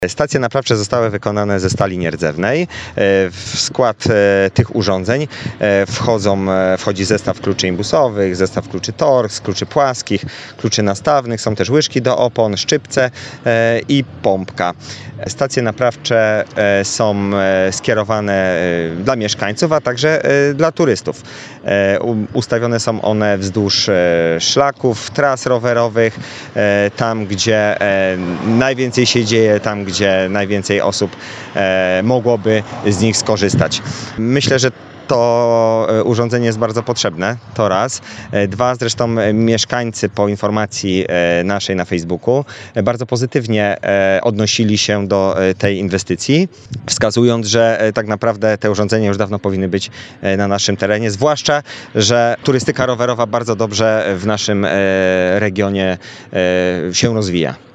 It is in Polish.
Stacje naprawcze zostały wykonane ze stali nierdzewnej. W skład tych urządzeń wchodzi zestaw kluczy imbusowych, zestaw kluczy Torx, kluczy płaskich, kluczy nastawnych, są też łyżki do opon, szczypce i pompka. Stacje naprawcze są skierowane dla mieszkańców, a także dla turystów. Ustawione są one wzdłuż szlaków, tras rowerowych, tam gdzie najwięcej się dzieje, tam gdzie najwięcej osób mogłoby z nich skorzystać. Myślę, że to urządzenie jest bardzo potrzebne, to raz. Dwa, zresztą mieszkańcy po informacji naszej na Facebooku bardzo pozytywnie odnosili się do tej inwestycji, wskazując, że tak naprawdę te urządzenia już dawno powinny być na naszym terenie, zwłaszcza, że turystyka rowerowa bardzo dobrze w naszym regionie się rozwija.